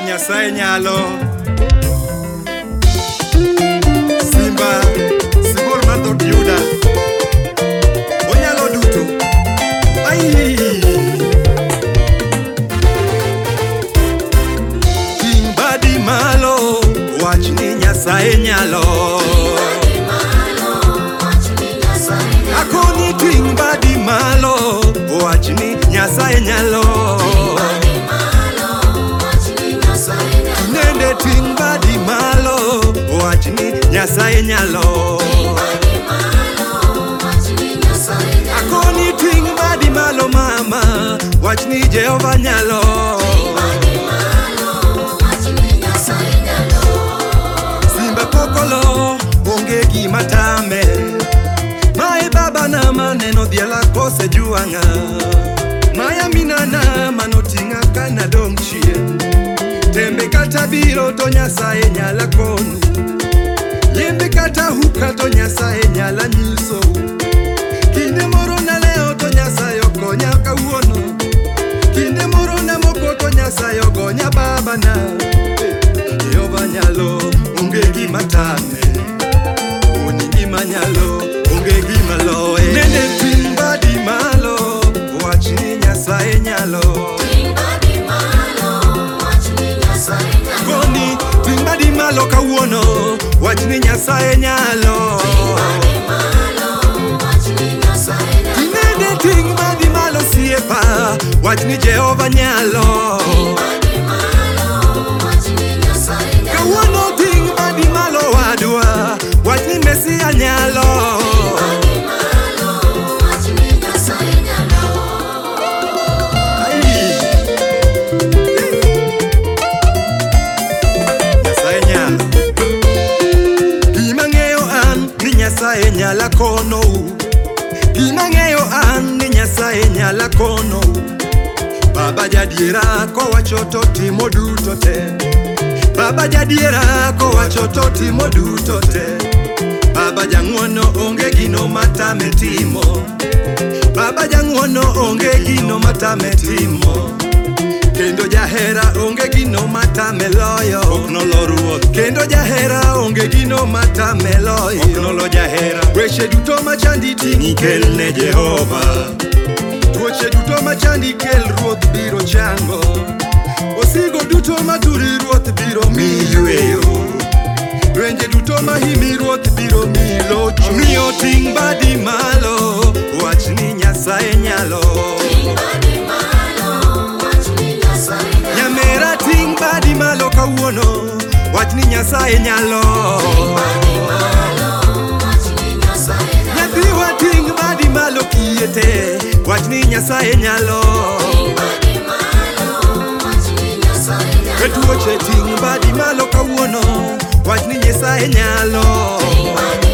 Nyasaye nyalo. Simba Sibor mar dhot Yuda onyalo duto. Ai ting' badi malo, wach ni Nyasaye nyalo. Akoni ting' badi malo, wach ni Nyasaye nyalo. Nende ting' badi malo, wach ni Nyasaye nyalo. Akoni ting' badi malo mama, wach ni Jehova nyalo. Simba kokolo onge gima tame, mae baba na maneno dhiala kose juanga, maya minana manotinga kana dong chien. Tembe kata biro to Nyasaye nyala konu, lembe kata huka to Nyasaye nyala nyiso. Kinde moro na leo to Nyasaye okonya kawuono, kinde moro na moko to Nyasaye ogonya baba na. Jehova nyalo, onge gima tame, oni gima nyalo, onge gima loe. Nene ting' badi malo, wach ni Nyasaye nyalo. Koni ting' badi malo kawuono, wach ni Nyasaye nyalo. Nene ting' badi malo siepa, wach ni Jehova nyalo. Kawuono ting' badi malo wadwa, wach ni Mesia nyalo. Nyasaye nyala kono, gima ng'eyo an ni Nyasaye nyala kono. Baba jadiera kowacho to timo duto te, baba jadiera kowacho to timo duto te. Baba jang'wono onge gino matame timo, baba jang'wono onge gino matame timo. Kendo jahera onge gino matame loyo, oknolo ruoth. Kendo jahera onge gino matame loyo, oknolo jahera. Weche duto machandi ting' ikel ne Jehova, tuoche duto machandi kel ruoth biro chango. Osigo duto maturi ruoth biro mi yweyo, lwenje duto mahimi ruoth biro mi locho. Omiyo ting' badi malo, wach ni Nyasaye nyalo. Nyamera ting' badi malo kawuono, wach ni Nyasaye nyalo. Nyathiwa ting' badi malo kiete, wach ni Nyasaye nyalo. Ketuoche ting' badi malo kawuono, wach ni Nyasaye nyalo.